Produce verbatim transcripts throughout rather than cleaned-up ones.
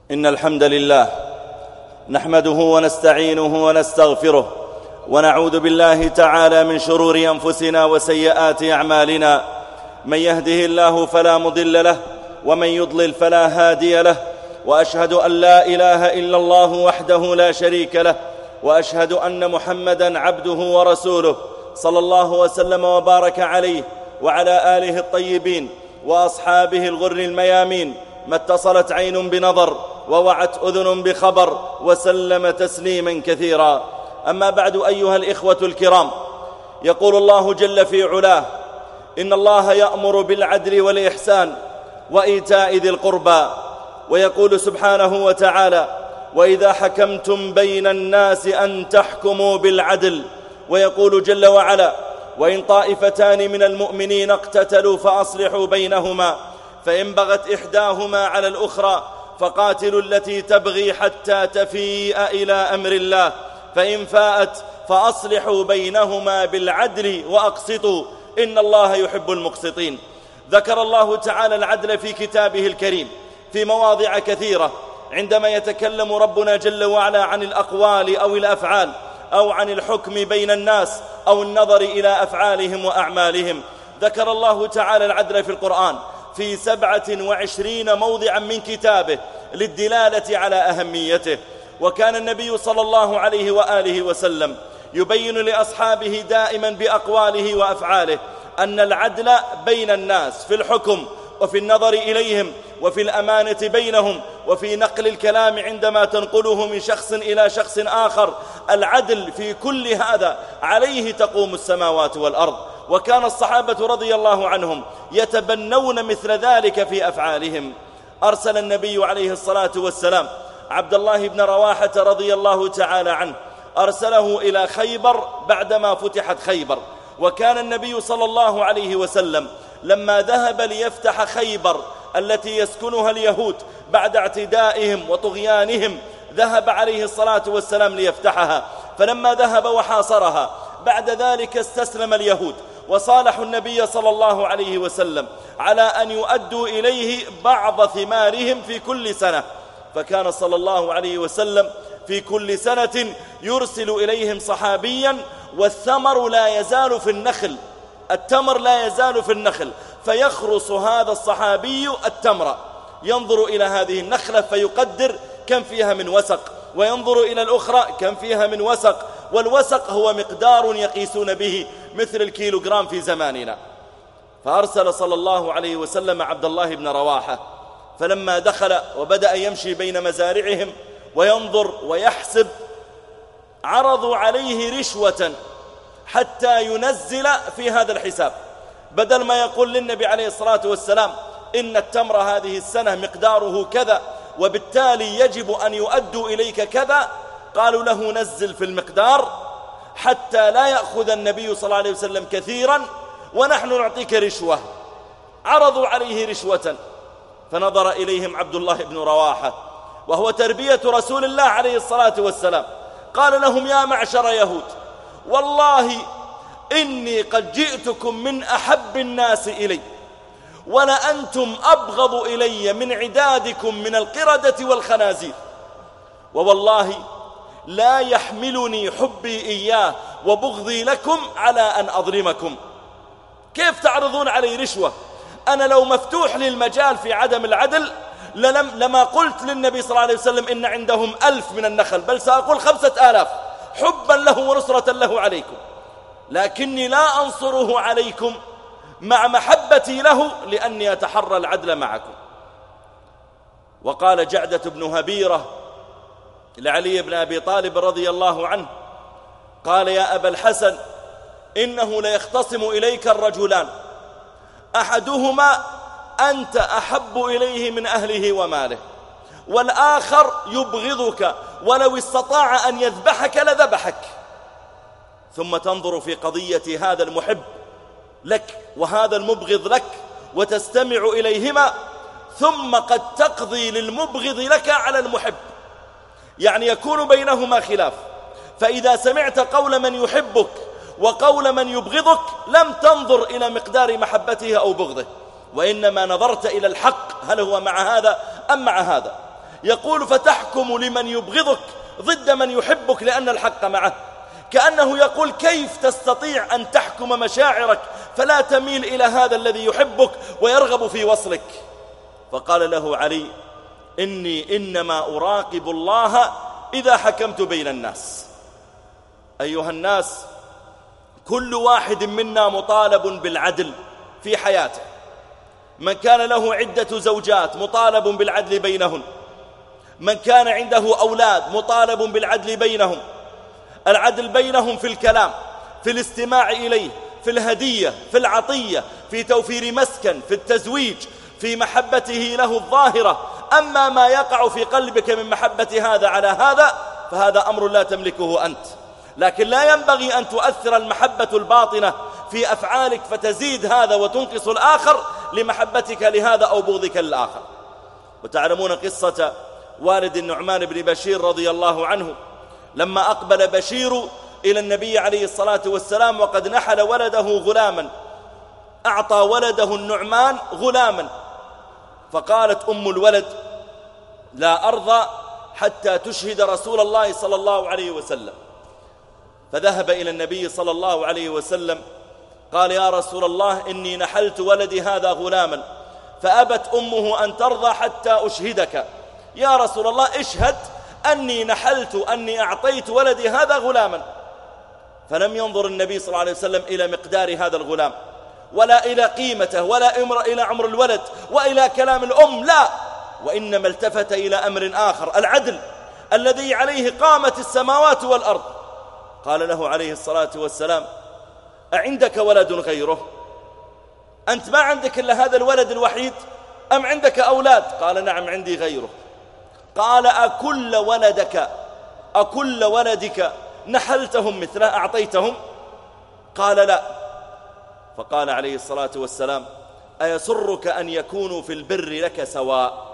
إن الحمد لله نحمده ونستعينه ونستغفره ونعوذ بالله تعالى من شرور أنفسنا وسيئات أعمالنا. من يهده الله فلا مضل له ومن يضلل فلا هادي له، وأشهد أن لا إله إلا الله وحده لا شريك له، وأشهد أن محمدًا عبده ورسوله صلى الله وسلم وبارك عليه وعلى آله الطيبين وأصحابه الغر الميامين. ما اتصلت عين بنظر ووعت أذن بخبر وسلم تسليما كثيرا. أما بعد، أيها الإخوة الكرام، يقول الله جل في علاه: إن الله يأمر بالعدل والإحسان وإيتاء ذي القربى. ويقول سبحانه وتعالى: وإذا حكمتم بين الناس أن تحكموا بالعدل. ويقول جل وعلا: وإن طائفتان من المؤمنين اقتتلوا فأصلحوا بينهما، فإن بغت إحداهما على الأخرى فقاتلوا التي تبغي حتى تفيء إلى أمر الله، فإن فاءت فأصلحوا بينهما بالعدل وأقسطوا إن الله يحب المقسطين. ذكر الله تعالى العدل في كتابه الكريم في مواضع كثيرة، عندما يتكلم ربنا جل وعلا عن الأقوال أو الأفعال أو عن الحكم بين الناس أو النظر إلى أفعالهم وأعمالهم. ذكر الله تعالى العدل في القرآن في سبعة وعشرين موضعا من كتابه للدلالة على أهميته. وكان النبي صلى الله عليه وآله وسلم يبين لأصحابه دائما بأقواله وأفعاله أن العدل بين الناس في الحكم وفي النظر إليهم وفي الأمانة بينهم وفي نقل الكلام عندما تنقله من شخص إلى شخص آخر، العدل في كل هذا عليه تقوم السماوات والأرض. وكان الصحابة رضي الله عنهم يتبنون مثل ذلك في أفعالهم. أرسل النبي عليه الصلاة والسلام عبد الله بن رواحة رضي الله تعالى عنه، أرسله إلى خيبر بعدما فتحت خيبر. وكان النبي صلى الله عليه وسلم لما ذهب ليفتح خيبر التي يسكنها اليهود بعد اعتدائهم وطغيانهم، ذهب عليه الصلاة والسلام ليفتحها. فلما ذهب وحاصرها بعد ذلك استسلم اليهود وصالحوا النبي صلى الله عليه وسلم على أن يؤدوا إليه بعض ثمارهم في كل سنة. فكان صلى الله عليه وسلم في كل سنة يرسل إليهم صحابيا، والثمر لا يزال في النخل، التمر لا يزال في النخل، فيخرص هذا الصحابي التمر، ينظر إلى هذه النخلة فيقدر كم فيها من وسق، وينظر إلى الأخرى كم فيها من وسق، والوسق هو مقدار يقيسون به مثل الكيلوغرام في زماننا. فأرسل صلى الله عليه وسلم عبد الله بن رواحة، فلما دخل وبدأ يمشي بين مزارعهم وينظر ويحسب، عرضوا عليه رشوة حتى ينزل في هذا الحساب. بدل ما يقول للنبي عليه الصلاة والسلام إن التمر هذه السنة مقداره كذا وبالتالي يجب أن يؤدوا إليك كذا، قالوا له نزل في المقدار حتى لا يأخذ النبي صلى الله عليه وسلم كثيرا ونحن نعطيك رشوة. عرضوا عليه رشوة، فنظر إليهم عبد الله بن رواحة وهو تربية رسول الله عليه الصلاة والسلام، قال لهم: يا معشر يهود، والله إني قد جئتكم من أحب الناس إلي، ولأنتم أبغض إلي من عدادكم من القردة والخنازير، ووالله لا يحملني حبي إياه وبغضي لكم على أن أظلمكم. كيف تعرضون علي رشوة؟ أنا لو مفتوح للمجال في عدم العدل للم لما قلت للنبي صلى الله عليه وسلم إن عندهم ألف من النخل، بل سأقول خمسة آلاف حبا له ونصرة له عليكم، لكني لا أنصره عليكم مع محبتي له لأني أتحرى العدل معكم. وقال جعدة بن هبيرة لعلي بن أبي طالب رضي الله عنه، قال: يا أبا الحسن، إنه ليختصم إليك الرجلان، أحدهما أنت أحب إليه من أهله وماله، والآخر يبغضك ولو استطاع أن يذبحك لذبحك. ثم تنظر في قضية هذا المحب لك وهذا المبغض لك وتستمع إليهما، ثم قد تقضي للمبغض لك على المحب، يعني يكون بينهما خلاف. فإذا سمعت قول من يحبك وقول من يبغضك لم تنظر إلى مقدار محبته أو بغضه، وإنما نظرت إلى الحق، هل هو مع هذا أم مع هذا. يقول فتحكم لمن يبغضك ضد من يحبك لأن الحق معه، كأنه يقول كيف تستطيع أن تحكم مشاعرك فلا تميل إلى هذا الذي يحبك ويرغب في وصلك. فقال له علي إني إنما أراقب الله إذا حكمت بين الناس. أيها الناس، كل واحد منا مطالب بالعدل في حياته. من كان له عدة زوجات مطالب بالعدل بينهن، من كان عنده أولاد مطالب بالعدل بينهم، العدل بينهم في الكلام، في الاستماع إليه، في الهدية، في العطية، في توفير مسكن، في التزويج، في محبته له الظاهرة. أما ما يقع في قلبك من محبة هذا على هذا فهذا أمر لا تملكه أنت، لكن لا ينبغي أن تؤثر المحبة الباطنة في أفعالك فتزيد هذا وتنقص الآخر لمحبتك لهذا أو بغضك للآخر. وتعلمون قصة والد النعمان بن بشير رضي الله عنه لما أقبل بشير إلى النبي عليه الصلاة والسلام وقد نحل ولده غلاما، أعطى ولده النعمان غلاما، فقالت أم الولد لا أرضى حتى تشهد رسول الله صلى الله عليه وسلم. فذهب إلى النبي صلى الله عليه وسلم قال يا رسول الله إني نحلت ولدي هذا غلاما فأبت أمه أن ترضى حتى أشهدك، يا رسول الله اشهد أني نحلت أني أعطيت ولدي هذا غلاما. فلم ينظر النبي صلى الله عليه وسلم إلى مقدار هذا الغلام ولا إلى قيمته ولا إمر إلى عمر الولد وإلى كلام الأم، لا، وإنما التفت إلى أمر آخر، العدل الذي عليه قامت السماوات والأرض. قال له عليه الصلاة والسلام أعندك ولد غيره؟ أنت ما عندك إلا هذا الولد الوحيد أم عندك أولاد؟ قال نعم عندي غيره. قال أكل ولدك أكل ولدك نحلتهم مثله أعطيتهم؟ قال لا. فقال عليه الصلاة والسلام أيسرك أن يكونوا في البر لك سواء؟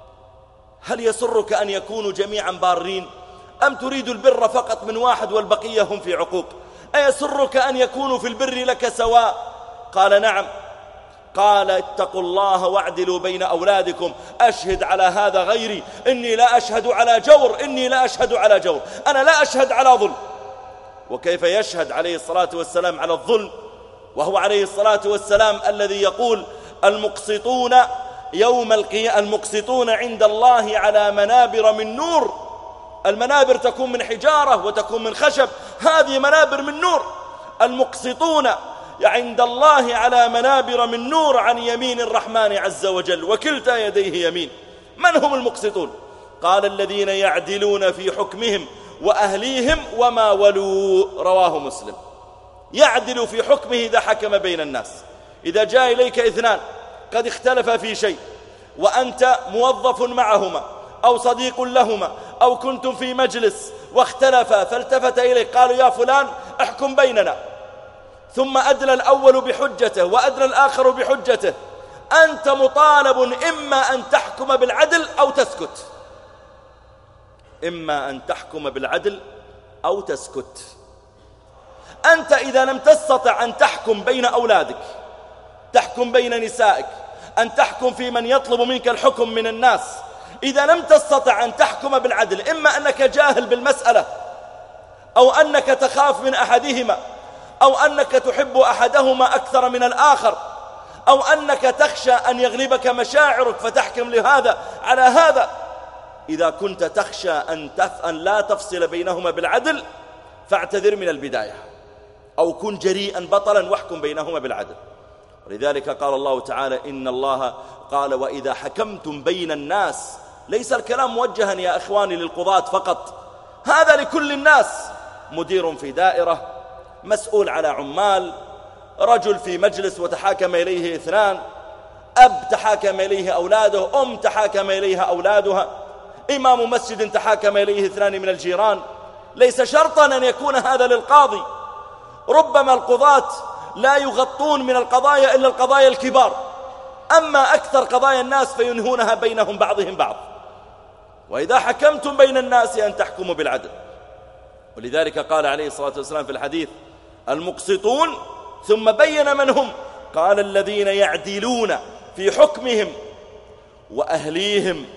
هل يسرك أن يكونوا جميعا بارين أم تريد البر فقط من واحد والبقية هم في عقوق؟ أيسرك أن يكونوا في البر لك سواء؟ قال نعم. قال اتقوا الله واعدلوا بين أولادكم، أشهد على هذا غيري، إني لا أشهد على جور، إني لا أشهد على جور، أنا لا أشهد على ظلم. وكيف يشهد عليه الصلاة والسلام على الظلم وهو عليه الصلاة والسلام الذي يقول المقسطون يوم القيامة المقسطون عند الله على منابر من نور. المنابر تكون من حجارة وتكون من خشب، هذه منابر من نور. المقسطون عند الله على منابر من نور عن يمين الرحمن عز وجل وكلتا يديه يمين. من هم المقسطون؟ قال الذين يعدلون في حكمهم وأهليهم وما ولوا، رواه مسلم. يعدل في حكمه إذا حكم بين الناس. إذا جاء إليك اثنان قد اختلفا في شيء وأنت موظف معهما أو صديق لهما أو كنتم في مجلس واختلفا فالتفت إليك قالوا يا فلان احكم بيننا، ثم أدلى الأول بحجته وأدلى الآخر بحجته، أنت مطالب إما أن تحكم بالعدل أو تسكت، إما أن تحكم بالعدل أو تسكت. أنت إذا لم تستطع أن تحكم بين أولادك، تحكم بين نسائك، أن تحكم في من يطلب منك الحكم من الناس، إذا لم تستطع أن تحكم بالعدل، إما أنك جاهل بالمسألة أو أنك تخاف من أحدهما أو أنك تحب أحدهما أكثر من الآخر أو أنك تخشى أن يغلبك مشاعرك فتحكم لهذا على هذا. إذا كنت تخشى أن, تف... أن لا تفصل بينهما بالعدل فاعتذر من البداية أو كن جريئا بطلا واحكم بينهما بالعدل. ولذلك قال الله تعالى إن الله قال وإذا حكمتم بين الناس، ليس الكلام موجها يا إخواني للقضاة فقط، هذا لكل الناس، مدير في دائرة، مسؤول على عمال، رجل في مجلس وتحاكم إليه اثنان، أب تحاكم إليه أولاده، أم تحاكم إليها أولادها، إمام مسجد تحاكم إليه اثنان من الجيران. ليس شرطا أن يكون هذا للقاضي، ربما القضاة لا يغطون من القضايا إلا القضايا الكبار، أما أكثر قضايا الناس فينهونها بينهم بعضهم بعض. وإذا حكمتم بين الناس أن تحكموا بالعدل. ولذلك قال عليه الصلاة والسلام في الحديث المقسطون، ثم بين من هم، قال الذين يعدلون في حكمهم وأهليهم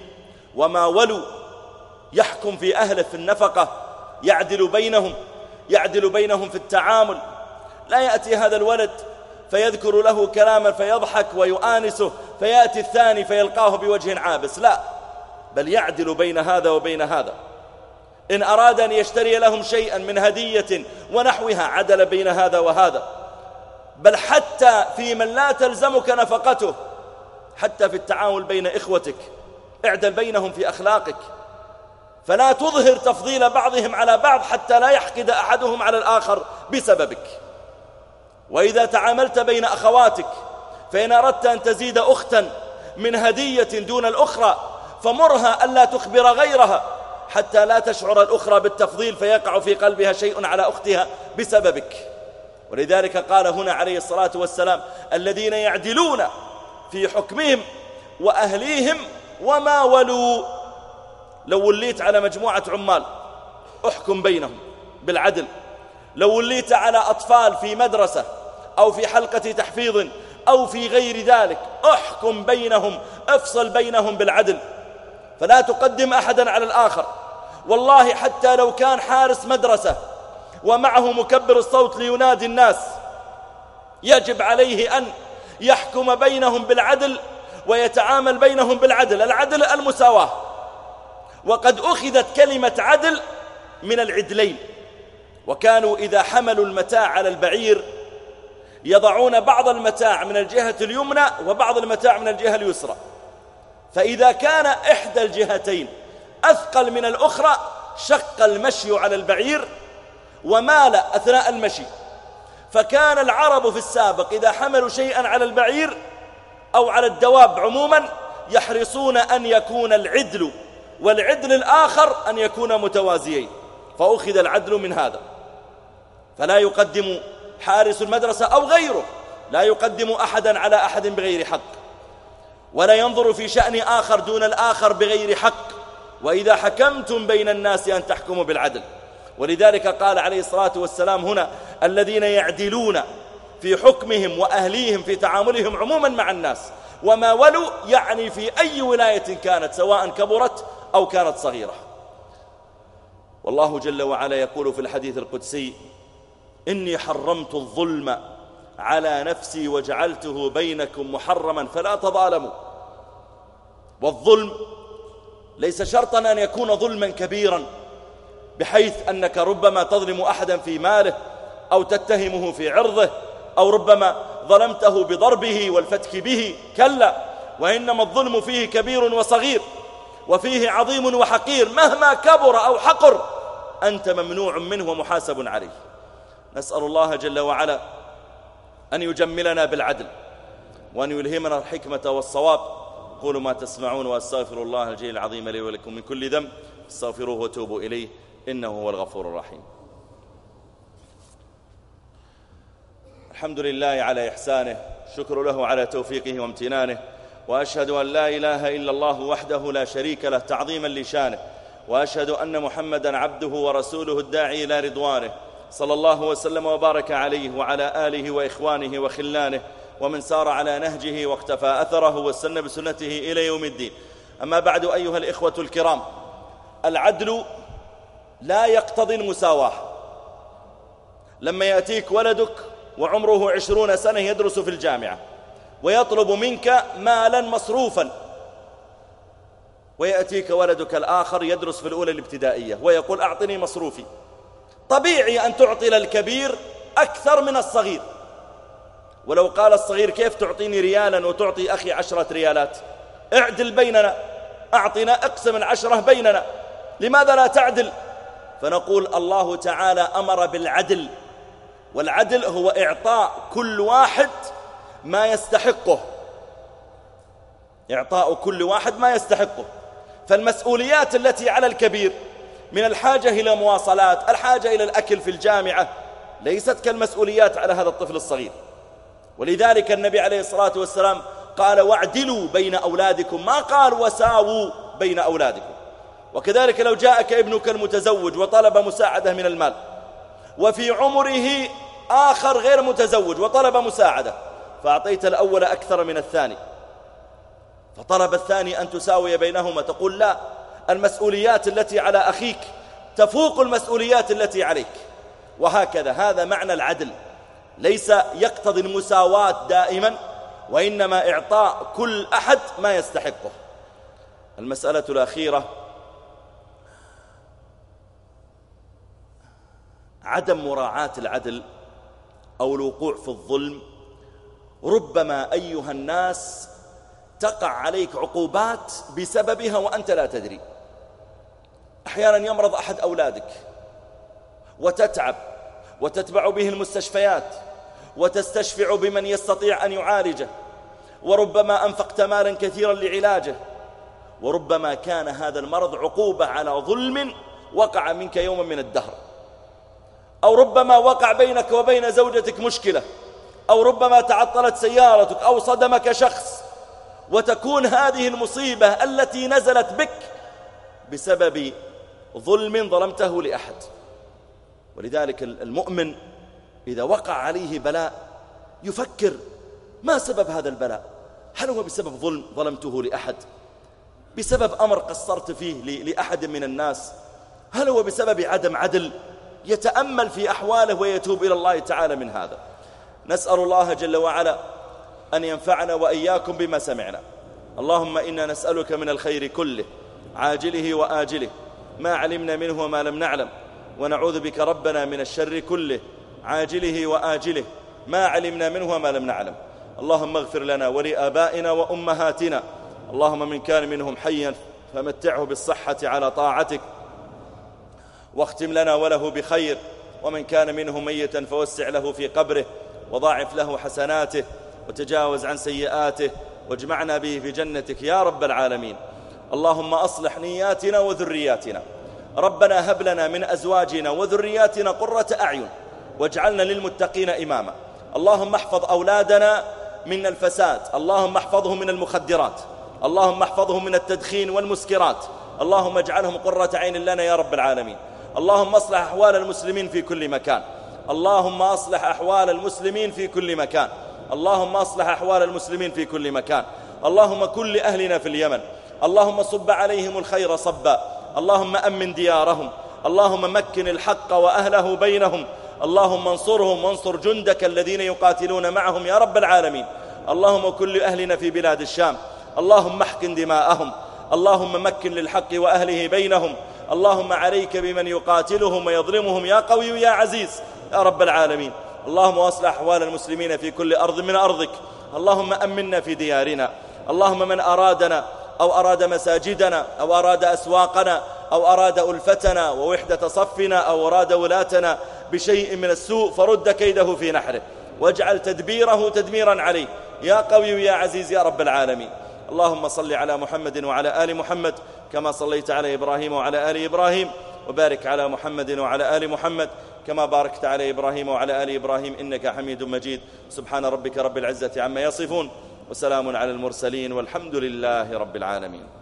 وما ولوا، يحكم في أهله في النفقة، يعدل بينهم يعدل بينهم في التعامل. لا يأتي هذا الولد فيذكر له كلاما فيضحك ويؤانسه، فيأتي الثاني فيلقاه بوجه عابس، لا، بل يعدل بين هذا وبين هذا. إن أراد أن يشتري لهم شيئا من هدية ونحوها عدل بين هذا وهذا. بل حتى في من لا تلزمك نفقته، حتى في التعامل بين إخوتك اعدل بينهم في أخلاقك، فلا تظهر تفضيل بعضهم على بعض حتى لا يحقد أحدهم على الآخر بسببك. وإذا تعاملت بين أخواتك فإن أردت أن تزيد أختا من هدية دون الأخرى فمرها ألا تخبر غيرها حتى لا تشعر الأخرى بالتفضيل فيقع في قلبها شيء على أختها بسببك. ولذلك قال هنا عليه الصلاة والسلام: الذين يعدلون في حكمهم وأهليهم وما ولوا. لو وليت على مجموعة عمال احكم بينهم بالعدل، لو وليت على أطفال في مدرسة أو في حلقة تحفيظ أو في غير ذلك احكم بينهم، افصل بينهم بالعدل، فلا تقدم أحدا على الآخر. والله حتى لو كان حارس مدرسة ومعه مكبر الصوت لينادي الناس، يجب عليه أن يحكم بينهم بالعدل ويتعامل بينهم بالعدل. العدل المساواة، وقد أخذت كلمة عدل من العدلين، وكانوا إذا حملوا المتاع على البعير يضعون بعض المتاع من الجهة اليمنى وبعض المتاع من الجهة اليسرى، فإذا كان إحدى الجهتين أثقل من الأخرى شق المشي على البعير ومال أثناء المشي. فكان العرب في السابق إذا حملوا شيئا على البعير أو على الدواب عموما يحرصون أن يكون العدل والعدل الآخر أن يكون متوازيين، فأخذ العدل من هذا. فلا يقدم حارس المدرسة أو غيره، لا يقدم أحدا على أحد بغير حق، ولا ينظر في شأن آخر دون الآخر بغير حق. وإذا حكمتم بين الناس أن تحكموا بالعدل. ولذلك قال عليه الصلاة والسلام هنا: الذين يعدلون في حكمهم وأهليهم في تعاملهم عموما مع الناس وما ولوا، يعني في أي ولاية كانت سواء كبرت أو كانت صغيرة. والله جل وعلا يقول في الحديث القدسي: إني حرمت الظلم على نفسي وجعلته بينكم محرما فلا تظالموا. والظلم ليس شرطا أن يكون ظلما كبيرا بحيث أنك ربما تظلم أحدا في ماله أو تتهمه في عرضه أو ربما ظلمته بضربه والفتك به، كلا، وإنما الظلم فيه كبير وصغير، وفيه عظيم وحقير، مهما كبر أو حقر أنت ممنوع منه ومحاسب عليه. نسأل الله جل وعلا أن يجملنا بالعدل وأن يلهمنا الحكمة والصواب. قولوا ما تسمعون، وأستغفر الله الجليل العظيم لي ولكم من كل ذنب، استغفروه وتوبوا إليه إنه هو الغفور الرحيم. الحمد لله على إحسانه، شكر له على توفيقه وامتنانه، وأشهد أن لا إله إلا الله وحده لا شريك له تعظيما لشانه، وأشهد أن محمدا عبده ورسوله الداعي إلى رضوانه، صلى الله وسلم وبارك عليه وعلى آله وإخوانه وخلانه ومن سار على نهجه واقتفى أثره واستنى بسنته إلى يوم الدين. أما بعد، أيها الإخوة الكرام، العدل لا يقتضي المساواة. لما يأتيك ولدك وعمره عشرون سنة يدرس في الجامعة ويطلب منك مالا مصروفا، ويأتيك ولدك الآخر يدرس في الأولى الابتدائية ويقول أعطني مصروفي، طبيعي أن تعطي للكبير أكثر من الصغير. ولو قال الصغير كيف تعطيني ريالا وتعطي أخي عشرة ريالات؟ اعدل بيننا، أعطنا اقسم العشرة بيننا، لماذا لا تعدل؟ فنقول الله تعالى أمر بالعدل، والعدل هو إعطاء كل واحد ما يستحقه، إعطاء كل واحد ما يستحقه. فالمسؤوليات التي على الكبير من الحاجة إلى مواصلات، الحاجة إلى الأكل في الجامعة، ليست كالمسؤوليات على هذا الطفل الصغير. ولذلك النبي عليه الصلاة والسلام قال: واعدلوا بين أولادكم، ما قال وساووا بين أولادكم. وكذلك لو جاءك ابنك المتزوج وطلب مساعدة من المال، وفي عمره آخر غير متزوج وطلب مساعدة، فأعطيت الأول أكثر من الثاني، فطلب الثاني أن تساوي بينهما، تقول لا، المسؤوليات التي على أخيك تفوق المسؤوليات التي عليك. وهكذا، هذا معنى العدل، ليس يقتضي المساواة دائما، وإنما إعطاء كل أحد ما يستحقه. المسألة الأخيرة عدم مراعاة العدل أو الوقوع في الظلم. ربما أيها الناس تقع عليك عقوبات بسببها وأنت لا تدري. أحيانا يمرض أحد أولادك وتتعب وتتبع به المستشفيات وتستشفع بمن يستطيع أن يعالجه، وربما أنفقت مالا كثيرا لعلاجه، وربما كان هذا المرض عقوبة على ظلم وقع منك يوما من الدهر، أو ربما وقع بينك وبين زوجتك مشكلة، أو ربما تعطلت سيارتك، أو صدمك شخص، وتكون هذه المصيبة التي نزلت بك بسبب ظلم ظلمته لأحد. ولذلك المؤمن إذا وقع عليه بلاء يفكر ما سبب هذا البلاء؟ هل هو بسبب ظلم ظلمته لأحد؟ بسبب أمر قصرت فيه لأحد من الناس؟ هل هو بسبب عدم عدل؟ يتأمل في أحواله ويتوب إلى الله تعالى من هذا. نسأل الله جل وعلا أن ينفعنا وإياكم بما سمعنا. اللهم إنا نسألك من الخير كله عاجله وآجله ما علمنا منه وما لم نعلم، ونعوذ بك ربنا من الشر كله عاجله وآجله ما علمنا منه وما لم نعلم. اللهم اغفر لنا ولآبائنا وأمهاتنا، اللهم من كان منهم حيا فمتعه بالصحة على طاعتك واختم لنا وله بخير، ومن كان منه ميتا فوسع له في قبره وضاعف له حسناته وتجاوز عن سيئاته واجمعنا به في جنتك يا رب العالمين. اللهم أصلح نياتنا وذرياتنا، ربنا هب لنا من أزواجنا وذرياتنا قرة أعين واجعلنا للمتقين إماما. اللهم احفظ أولادنا من الفساد، اللهم احفظهم من المخدرات، اللهم احفظهم من التدخين والمسكرات، اللهم اجعلهم قرة عين لنا يا رب العالمين. اللهم اصلح أحوال المسلمين في كل مكان، اللهم اصلح أحوال المسلمين في كل مكان، اللهم اصلح أحوال المسلمين في كل مكان. اللهم كن لأهلنا في اليمن، اللهم صب عليهم الخير صبا، اللهم أمن ديارهم، اللهم مكن الحق وأهله بينهم، اللهم انصرهم وانصر جندك الذين يقاتلون معهم يا رب العالمين. اللهم كن لأهلنا في بلاد الشام، اللهم احقن دماءهم، اللهم مكن للحق وأهله بينهم، اللهم عليك بمن يقاتلهم ويظلمهم يا قوي يا عزيز يا رب العالمين. اللهم أصلح أحوال المسلمين في كل أرض من أرضك، اللهم أمنا في ديارنا. اللهم من أرادنا أو أراد مساجدنا أو أراد أسواقنا أو أراد ألفتنا ووحدة صفنا أو أراد ولاتنا بشيء من السوء فرد كيده في نحره واجعل تدبيره تدميرا عليه يا قوي يا عزيز يا رب العالمين. اللهم صل على محمد وعلى آل محمد كما صليت على إبراهيم وعلى آل إبراهيم، وبارك على محمد وعلى آل محمد كما باركت على إبراهيم وعلى آل إبراهيم إنك حميد مجيد. سبحان ربك رب العزة عما يصفون، وسلام على المرسلين، والحمد لله رب العالمين.